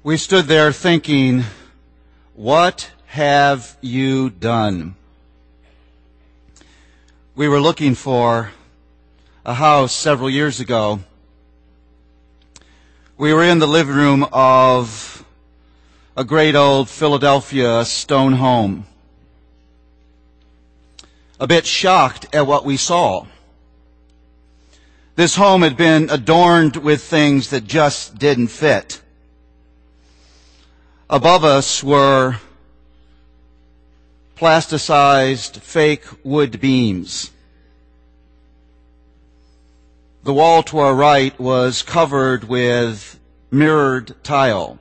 We stood there thinking, what have you done? We were looking for a house several years ago. We were in the living room of a great old Philadelphia stone home, a bit shocked at what we saw. This home had been adorned with things that just didn't fit. Above us were plasticized fake wood beams. The wall to our right was covered with mirrored tile.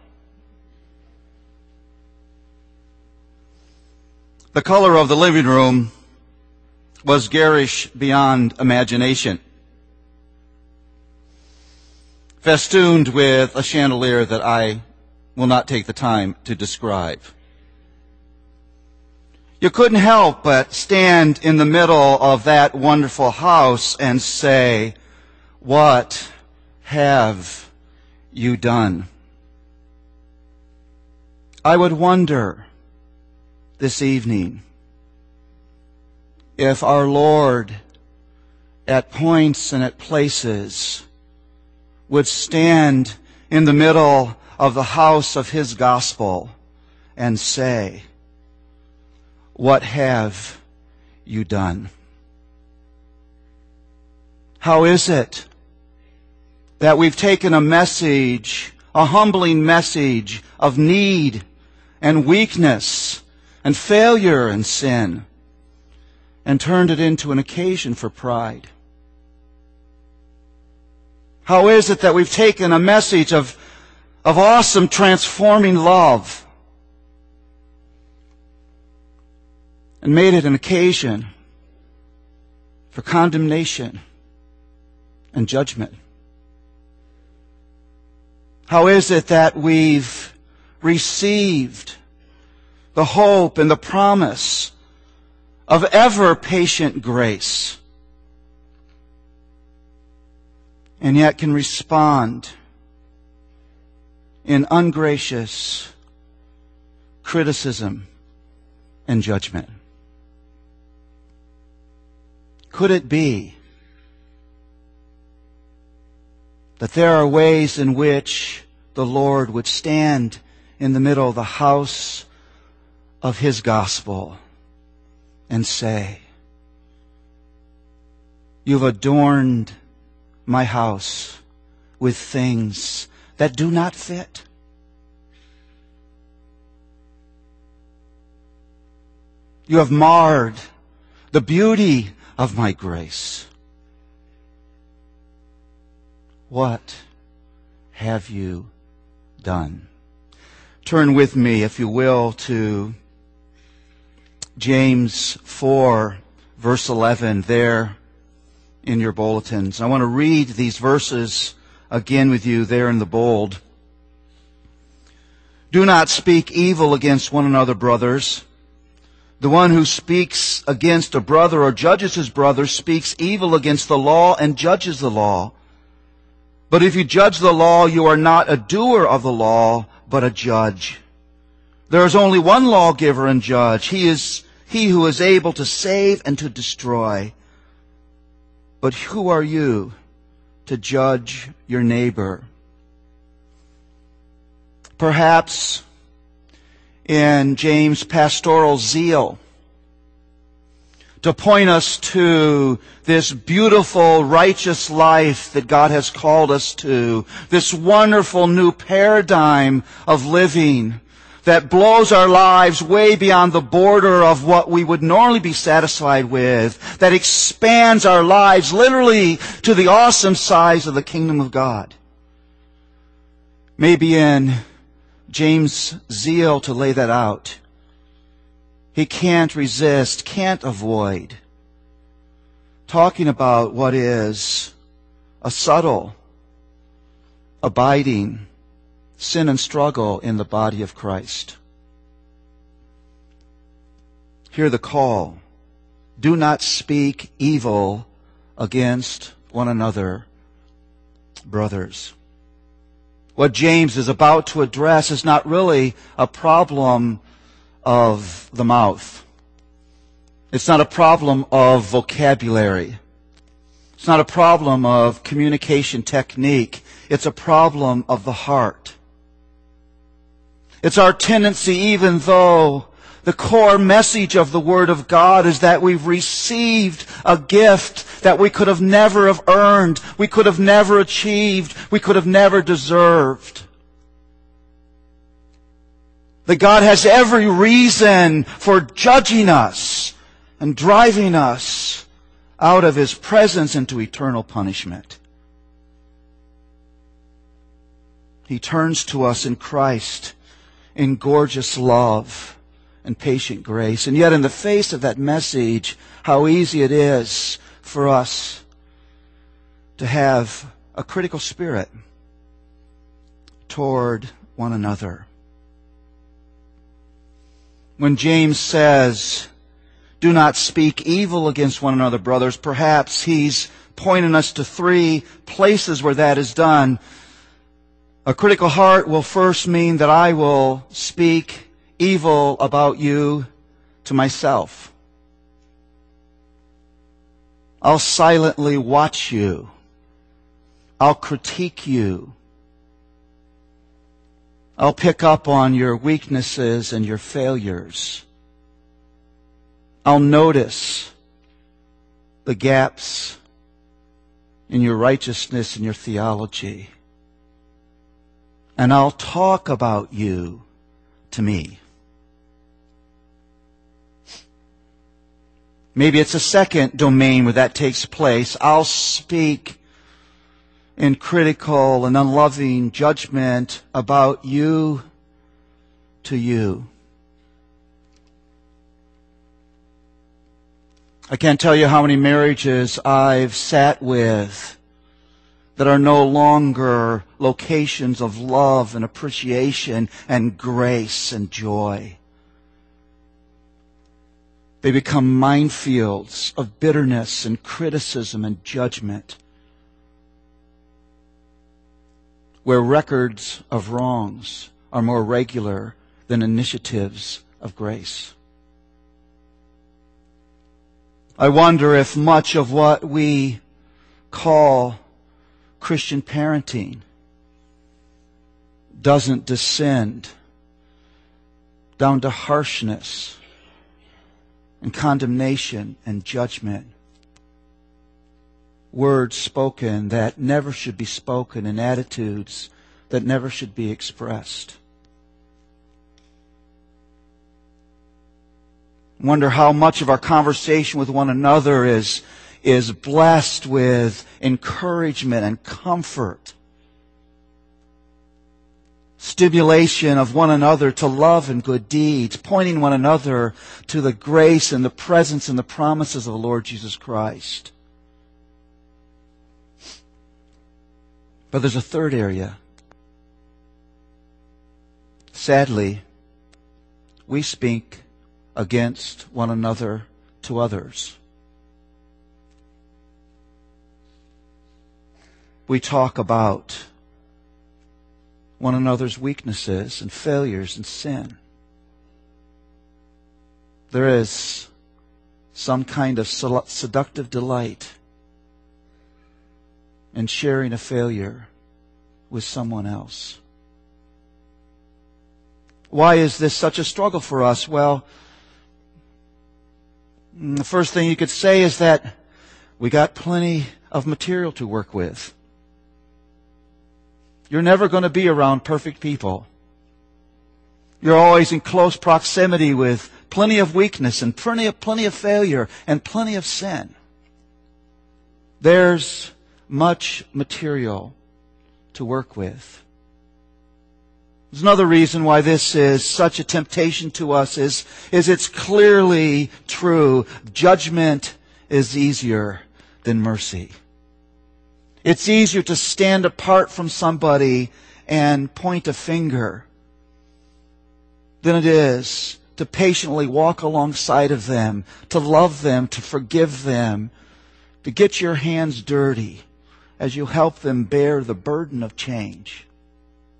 The color of the living room was garish beyond imagination, festooned with a chandelier that I will not take the time to describe. You couldn't help but stand in the middle of that wonderful house and say, what have you done? I would wonder this evening if our Lord at points and at places would stand in the middle of the house of His gospel and say, what have you done? How is it that we've taken a message, a humbling message of need and weakness and failure and sin, and turned it into an occasion for pride? How is it that we've taken a message of awesome transforming love and made it an occasion for condemnation and judgment? How is it that we've received the hope and the promise of ever-patient grace, and yet can respond in ungracious criticism and judgment? Could it be that there are ways in which the Lord would stand in the middle of the house of His gospel and say, you've adorned my house with things that do not fit. You have marred the beauty of my grace. What have you done? Turn with me, if you will, to James 4, verse 11, there in your bulletins. I want to read these verses again with you there in the bold. Do not speak evil against one another, brothers. The one who speaks against a brother or judges his brother speaks evil against the law and judges the law. But if you judge the law, you are not a doer of the law, but a judge. There is only one lawgiver and judge. He is He who is able to save and to destroy. But who are you to judge your neighbor? Perhaps in James' pastoral zeal to point us to this beautiful, righteous life that God has called us to, this wonderful new paradigm of living that blows our lives way beyond the border of what we would normally be satisfied with, that expands our lives literally to the awesome size of the kingdom of God. Maybe in James' zeal to lay that out, he can't resist, can't avoid talking about what is a subtle, abiding sin and struggle in the body of Christ. Hear the call. Do not speak evil against one another, brothers. What James is about to address is not really a problem of the mouth. It's not a problem of vocabulary. It's not a problem of communication technique. It's a problem of the heart. It's our tendency, even though the core message of the Word of God is that we've received a gift that we could have never have earned, we could have never achieved, we could have never deserved. That God has every reason for judging us and driving us out of His presence into eternal punishment. He turns to us in Christ in gorgeous love and patient grace. And yet in the face of that message, how easy it is for us to have a critical spirit toward one another. When James says, do not speak evil against one another, brothers, perhaps he's pointing us to three places where that is done. A critical heart will first mean that I will speak evil about you to myself. I'll silently watch you. I'll critique you. I'll pick up on your weaknesses and your failures. I'll notice the gaps in your righteousness and your theology. And I'll talk about you to me. Maybe it's a second domain where that takes place. I'll speak in critical and unloving judgment about you to you. I can't tell you how many marriages I've sat with that are no longer locations of love and appreciation and grace and joy. They become minefields of bitterness and criticism and judgment, where records of wrongs are more regular than initiatives of grace. I wonder if much of what we call Christian parenting doesn't descend down to harshness and condemnation and judgment. Words spoken that never should be spoken and attitudes that never should be expressed. Wonder how much of our conversation with one another is blessed with encouragement and comfort. Stimulation of one another to love and good deeds, pointing one another to the grace and the presence and the promises of the Lord Jesus Christ. But there's a third area. Sadly, we speak against one another to others. We talk about one another's weaknesses and failures and sin. There is some kind of seductive delight in sharing a failure with someone else. Why is this such a struggle for us? Well, the first thing you could say is that we got plenty of material to work with. You're never going to be around perfect people. You're always in close proximity with plenty of weakness and plenty of failure and plenty of sin. There's much material to work with. There's another reason why this is such a temptation to us is it's clearly true. Judgment is easier than mercy. It's easier to stand apart from somebody and point a finger than it is to patiently walk alongside of them, to love them, to forgive them, to get your hands dirty as you help them bear the burden of change.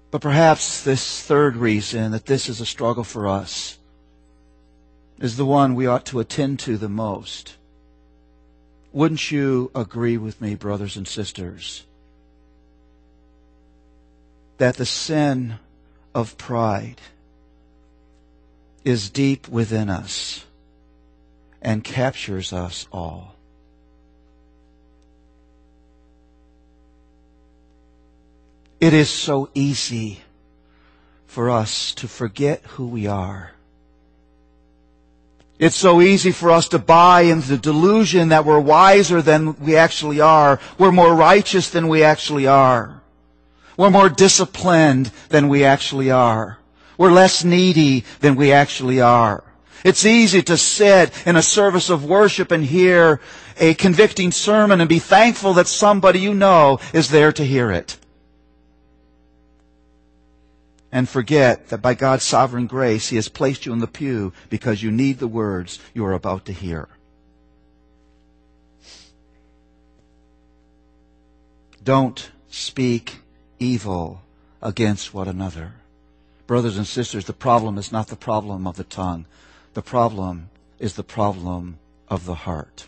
But perhaps this third reason that this is a struggle for us is the one we ought to attend to the most. Wouldn't you agree with me, brothers and sisters, that the sin of pride is deep within us and captures us all? It is so easy for us to forget who we are. It's so easy for us to buy into the delusion that we're wiser than we actually are. We're more righteous than we actually are. We're more disciplined than we actually are. We're less needy than we actually are. It's easy to sit in a service of worship and hear a convicting sermon and be thankful that somebody you know is there to hear it. And forget that by God's sovereign grace, He has placed you in the pew because you need the words you are about to hear. Don't speak evil against one another. Brothers and sisters, the problem is not the problem of the tongue. The problem is the problem of the heart.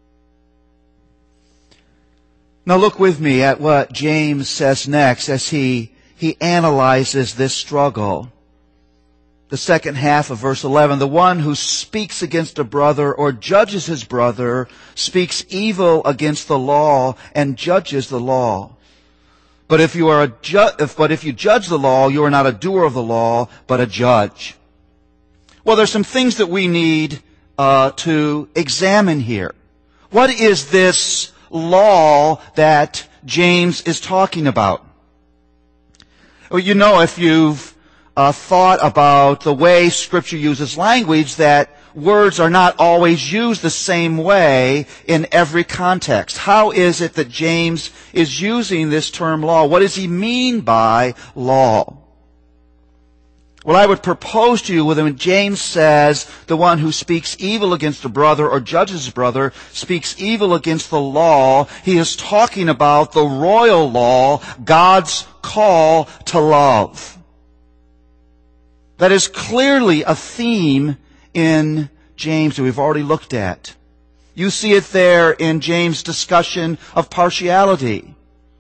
Now look with me at what James says next as he analyzes this struggle. The second half of verse 11, the one who speaks against a brother or judges his brother speaks evil against the law and judges the law. But if you judge the law, you are not a doer of the law, but a judge. Well, there's some things that we need to examine here. What is this law that James is talking about? Well, you know, if you've thought about the way Scripture uses language, that words are not always used the same way in every context. How is it that James is using this term law? What does he mean by law? Well, I would propose to you when James says the one who speaks evil against a brother or judges his brother speaks evil against the law, he is talking about the royal law, God's call to love. That is clearly a theme in James that we've already looked at. You see it there in James' discussion of partiality.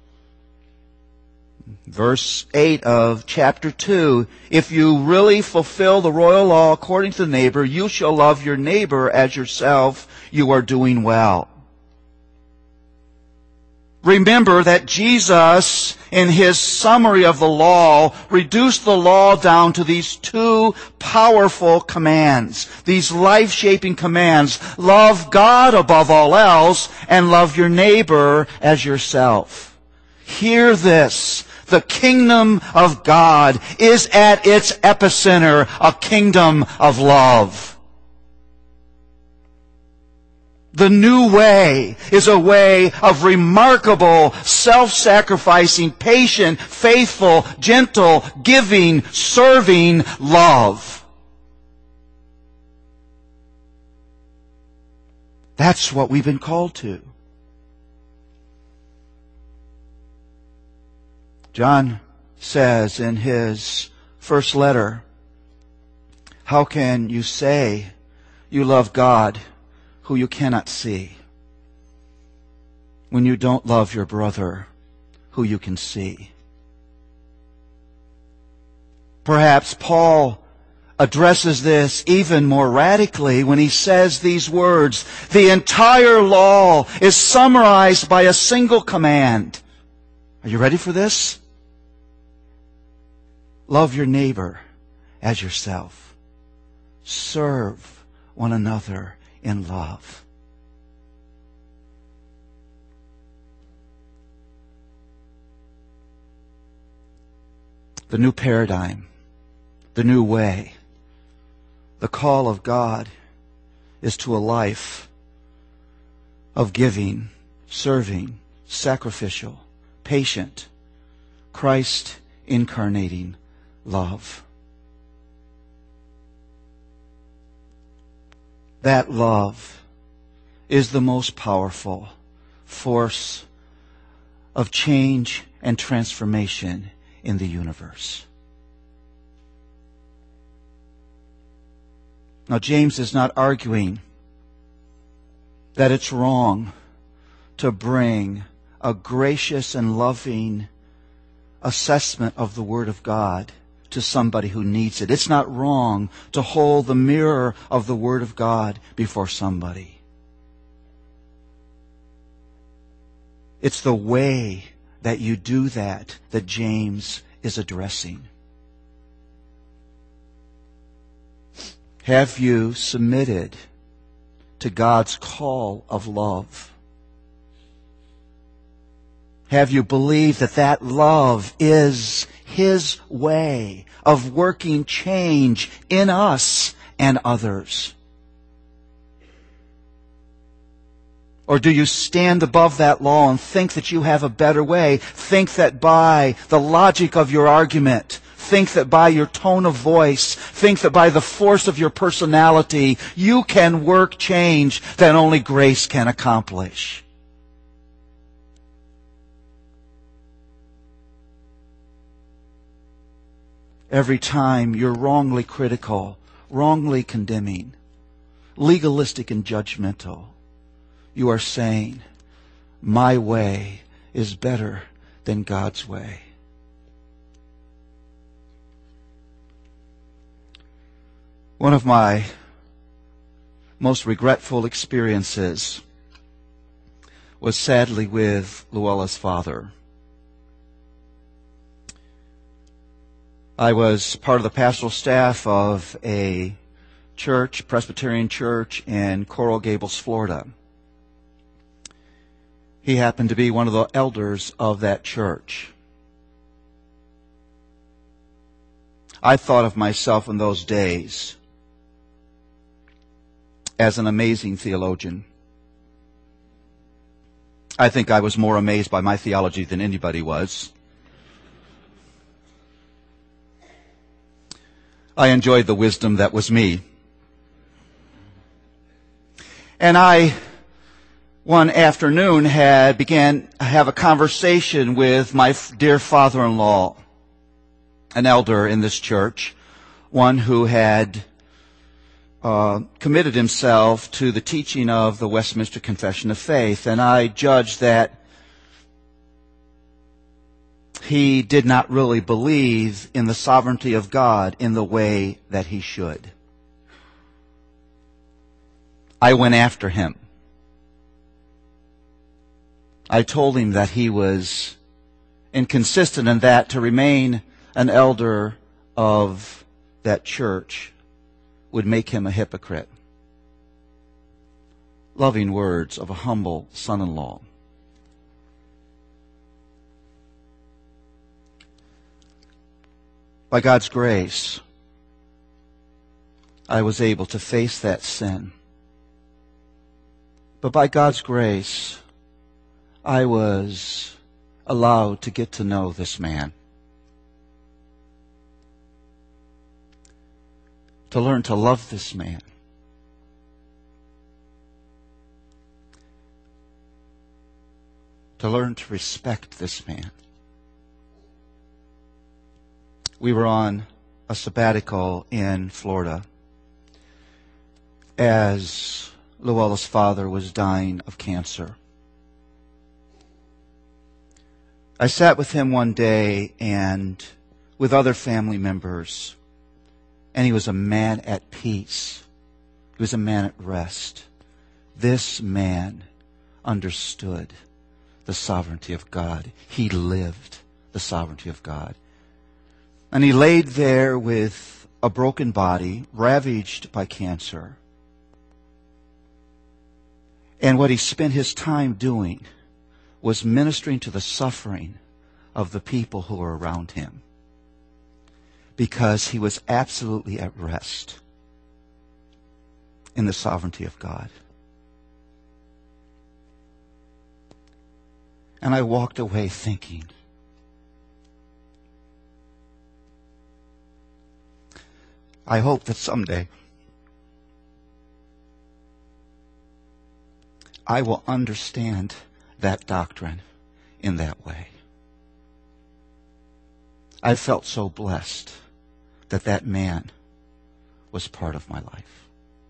Verse 8 of chapter 2, if you really fulfill the royal law according to the neighbor, you shall love your neighbor as yourself, you are doing well. Remember that Jesus, in His summary of the law, reduced the law down to these two powerful commands, these life-shaping commands. Love God above all else and love your neighbor as yourself. Hear this. The kingdom of God is at its epicenter a kingdom of love. The new way is a way of remarkable, self-sacrificing, patient, faithful, gentle, giving, serving love. That's what we've been called to. John says in his first letter, how can you say you love God who you cannot see when you don't love your brother who you can see? Perhaps Paul addresses this even more radically when he says these words, the entire law is summarized by a single command. Are you ready for this? Love your neighbor as yourself. Serve one another in love. The new paradigm, the new way, the call of God is to a life of giving, serving, sacrificial, patient, Christ incarnating love. That love is the most powerful force of change and transformation in the universe. Now, James is not arguing that it's wrong to bring a gracious and loving assessment of the Word of God to somebody who needs it. It's not wrong to hold the mirror of the Word of God before somebody. It's the way that you do that that James is addressing. Have you submitted to God's call of love? Have you believed that that love is His way of working change in us and others? Or do you stand above that law and think that you have a better way? Think that by the logic of your argument, think that by your tone of voice, think that by the force of your personality, you can work change that only grace can accomplish? Every time you're wrongly critical, wrongly condemning, legalistic and judgmental, you are saying, my way is better than God's way. One of my most regretful experiences was sadly with Luella's father. I was part of the pastoral staff of a church, Presbyterian church in Coral Gables, Florida. He happened to be one of the elders of that church. I thought of myself in those days as an amazing theologian. I think I was more amazed by my theology than anybody was. I enjoyed the wisdom that was me. And I, one afternoon, began to have a conversation with my dear father-in-law, an elder in this church, one who had committed himself to the teaching of the Westminster Confession of Faith. And I judged that he did not really believe in the sovereignty of God in the way that he should. I went after him. I told him that he was inconsistent in that to remain an elder of that church would make him a hypocrite. Loving words of a humble son-in-law. By God's grace, I was able to face that sin. But by God's grace, I was allowed to get to know this man. To learn to love this man. To learn to respect this man. We were on a sabbatical in Florida as Luella's father was dying of cancer. I sat with him one day and with other family members, and he was a man at peace. He was a man at rest. This man understood the sovereignty of God. He lived the sovereignty of God. And he laid there with a broken body, ravaged by cancer. And what he spent his time doing was ministering to the suffering of the people who were around him. Because he was absolutely at rest in the sovereignty of God. And I walked away thinking, I hope that someday I will understand that doctrine in that way. I felt so blessed that that man was part of my life.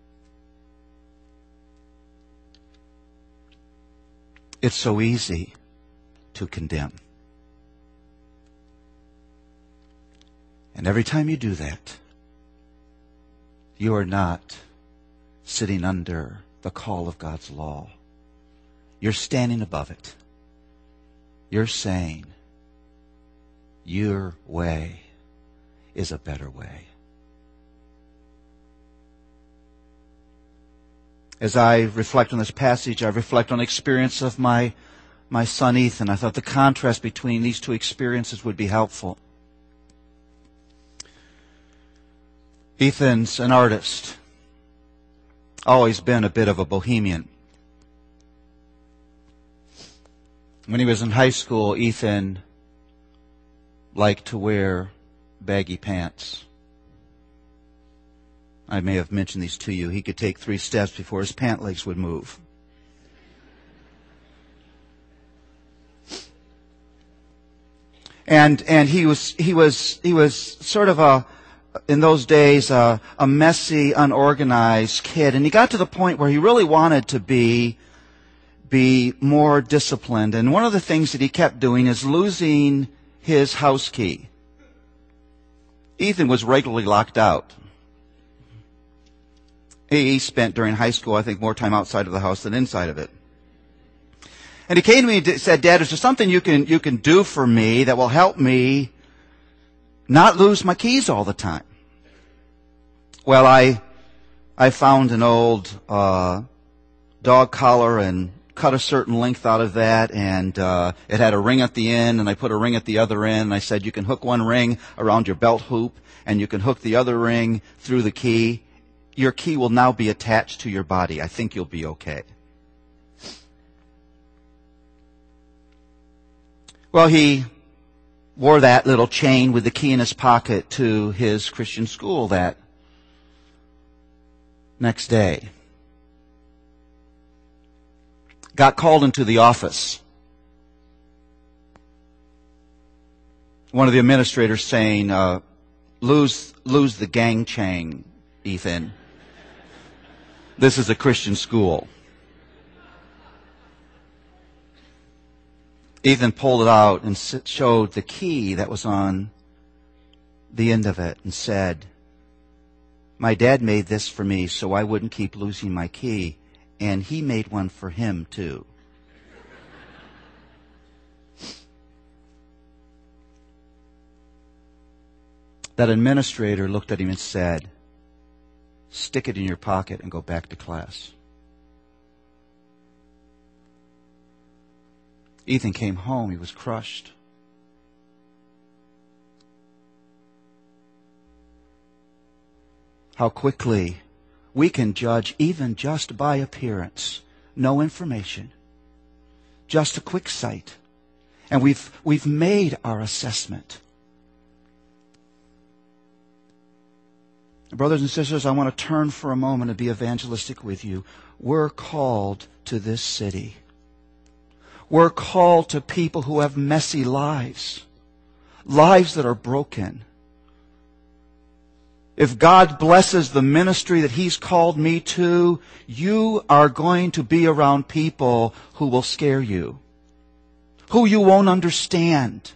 It's so easy to condemn. And every time you do that, you are not sitting under the call of God's law. You're standing above it. You're saying, your way is a better way. As I reflect on this passage, I reflect on the experience of my son Ethan. I thought the contrast between these two experiences would be helpful. Ethan's an artist. Always been a bit of a bohemian. When he was in high school, Ethan liked to wear baggy pants. I may have mentioned these to you. He could take 3 steps before his pant legs would move. And he was sort of in those days a messy, unorganized kid. And he got to the point where he really wanted to be more disciplined. And one of the things that he kept doing is losing his house key. Ethan was regularly locked out. He spent during high school, I think, more time outside of the house than inside of it. And he came to me and said, "Dad, is there something you can do for me that will help me not lose my keys all the time?" Well, I found an old dog collar and cut a certain length out of that, and it had a ring at the end, and I put a ring at the other end, and I said, "You can hook one ring around your belt hoop, and you can hook the other ring through the key. Your key will now be attached to your body. I think you'll be okay." Well, he wore that little chain with the key in his pocket to his Christian school that next day. Got called into the office. One of the administrators saying, lose the gang chain, Ethan. This is a Christian school. Ethan pulled it out and showed the key that was on the end of it and said, "My dad made this for me so I wouldn't keep losing my key, and he made one for him too." That administrator looked at him and said, "Stick it in your pocket and go back to class." Ethan came home. He was crushed. How quickly we can judge even just by appearance. No information. Just a quick sight. And we've made our assessment. Brothers and sisters, I want to turn for a moment and be evangelistic with you. We're called to this city. We're called to people who have messy lives. Lives that are broken. If God blesses the ministry that He's called me to, you are going to be around people who will scare you. Who you won't understand.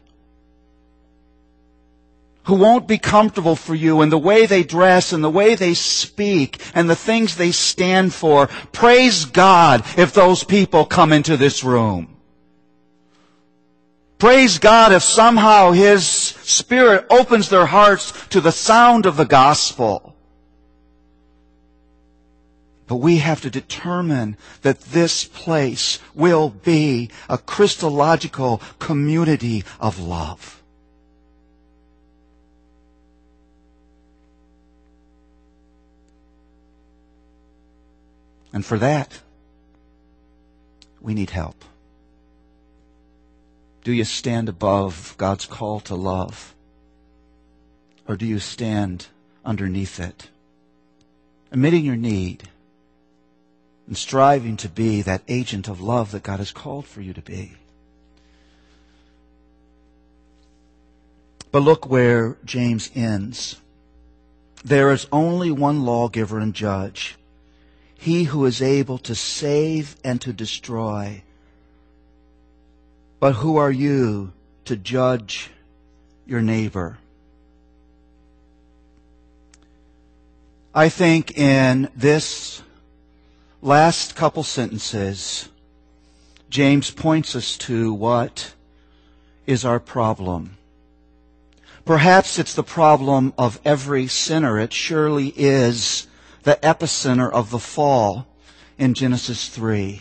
Who won't be comfortable for you in the way they dress and the way they speak and the things they stand for. Praise God if those people come into this room. Praise God if somehow His Spirit opens their hearts to the sound of the gospel. But we have to determine that this place will be a Christological community of love. And for that, we need help. Do you stand above God's call to love? Or do you stand underneath it? Admitting your need and striving to be that agent of love that God has called for you to be. But look where James ends. There is only one lawgiver and judge, he who is able to save and to destroy. But who are you to judge your neighbor? I think in this last couple sentences, James points us to what is our problem. Perhaps it's the problem of every sinner. It surely is the epicenter of the fall in Genesis 3.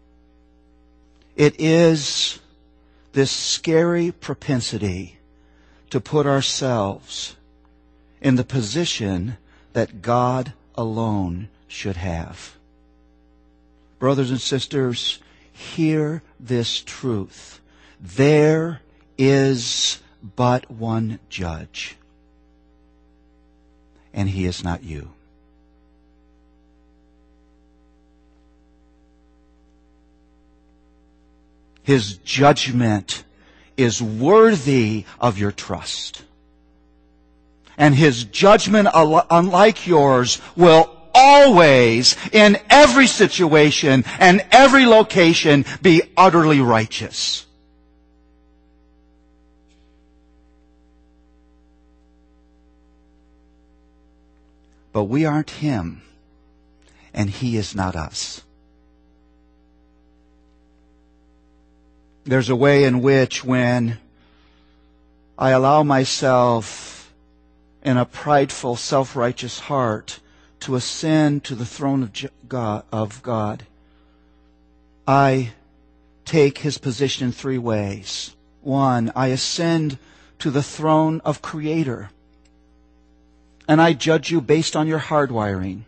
It is this scary propensity to put ourselves in the position that God alone should have. Brothers and sisters, hear this truth. There is but one judge, and he is not you. His judgment is worthy of your trust. And His judgment, unlike yours, will always, in every situation and every location, be utterly righteous. But we aren't Him, and He is not us. There's a way in which when I allow myself in a prideful, self-righteous heart to ascend to the throne of God, I take His position in three ways. One, I ascend to the throne of Creator, and I judge you based on your hardwiring.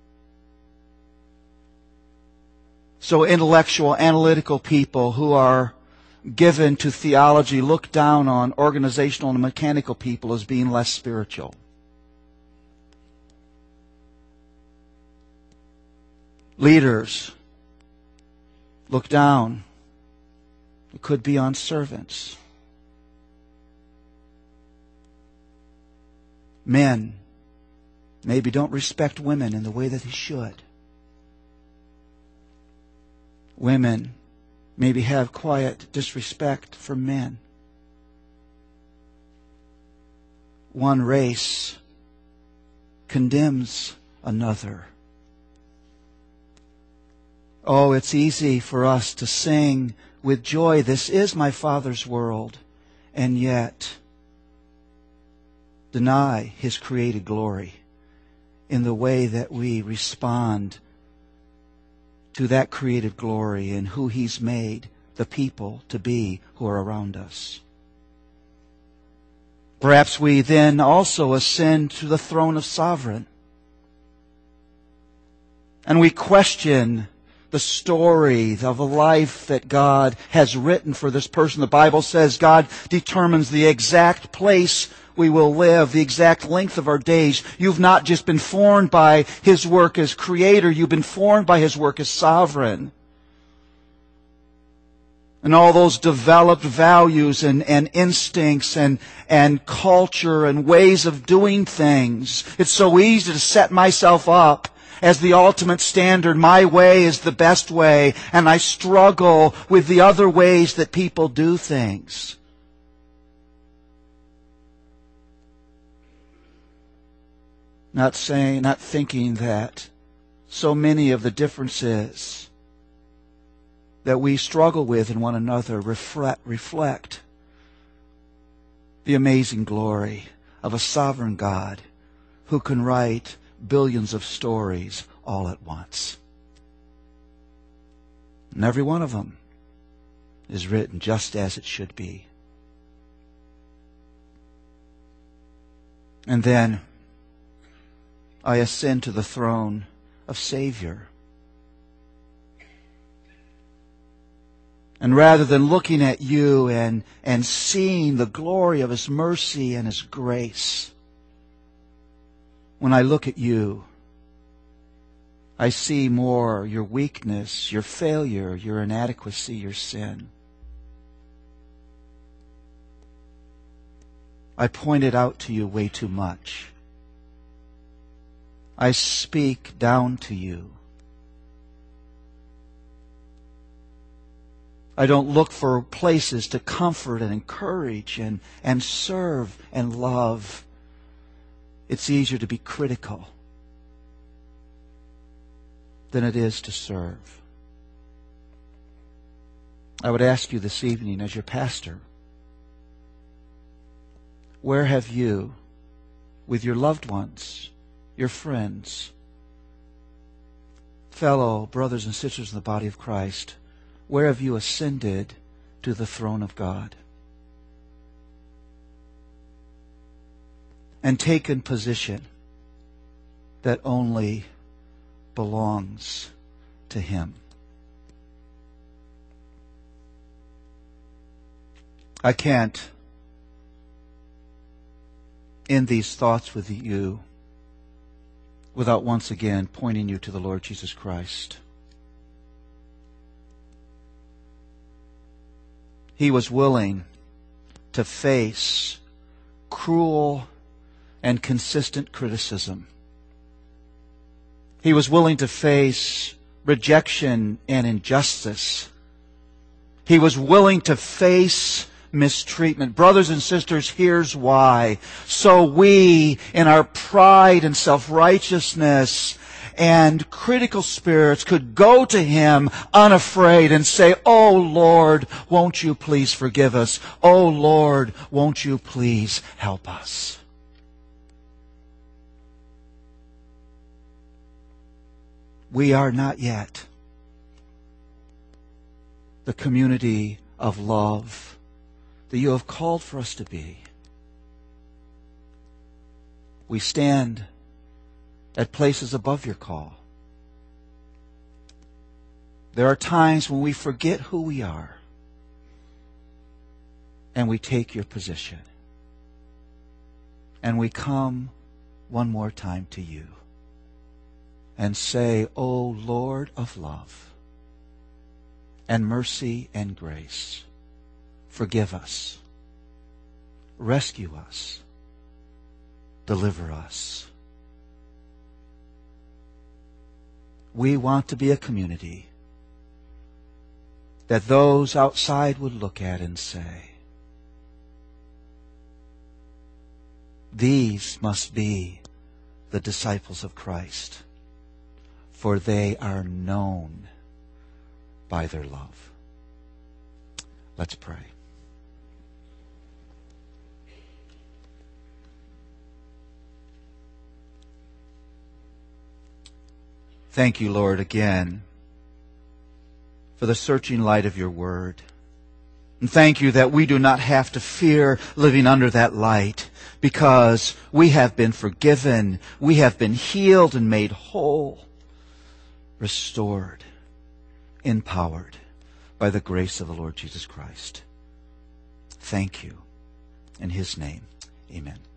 So intellectual, analytical people who are given to theology look down on organizational and mechanical people as being less spiritual. Leaders look down. It could be on servants. Men maybe don't respect women in the way that they should. Women maybe have quiet disrespect for men. One race condemns another. Oh, it's easy for us to sing with joy, "This is my Father's world," and yet deny His created glory in the way that we respond to that created glory and who He's made the people to be who are around us. Perhaps we then also ascend to the throne of sovereign. And we question the story of a life that God has written for this person. The Bible says God determines the exact place we will live, the exact length of our days. You've not just been formed by His work as Creator, you've been formed by His work as sovereign. And all those developed values and instincts and culture and ways of doing things. It's so easy to set myself up as the ultimate standard. My way is the best way, and I struggle with the other ways that people do things. Not thinking that so many of the differences that we struggle with in one another reflect the amazing glory of a sovereign God who can write billions of stories all at once. And every one of them is written just as it should be. And then I ascend to the throne of Savior. And rather than looking at you and seeing the glory of His mercy and His grace, when I look at you, I see more your weakness, your failure, your inadequacy, your sin. I point it out to you way too much. I speak down to you. I don't look for places to comfort and encourage and serve and love. It's easier to be critical than it is to serve. I would ask you this evening as your pastor, where have you, with your loved ones, your friends, fellow brothers and sisters in the body of Christ, where have you ascended to the throne of God and taken position that only belongs to Him? I can't end these thoughts with you without once again pointing you to the Lord Jesus Christ. He was willing to face cruel and consistent criticism. He was willing to face rejection and injustice. He was willing to face mistreatment. Brothers and sisters, here's why. So we, in our pride and self-righteousness and critical spirits, could go to Him unafraid and say, "Oh Lord, won't you please forgive us? Oh Lord, won't you please help us?" We are not yet the community of love that you have called for us to be. We stand at places above your call. There are times when we forget who we are and we take your position. And we come one more time to you and say, "O Lord of love and mercy and grace, forgive us, rescue us, deliver us." We want to be a community that those outside would look at and say, "These must be the disciples of Christ, for they are known by their love." Let's pray. Thank you, Lord, again for the searching light of your word. And thank you that we do not have to fear living under that light, because we have been forgiven, we have been healed and made whole, restored, empowered by the grace of the Lord Jesus Christ. Thank you. In His name, amen.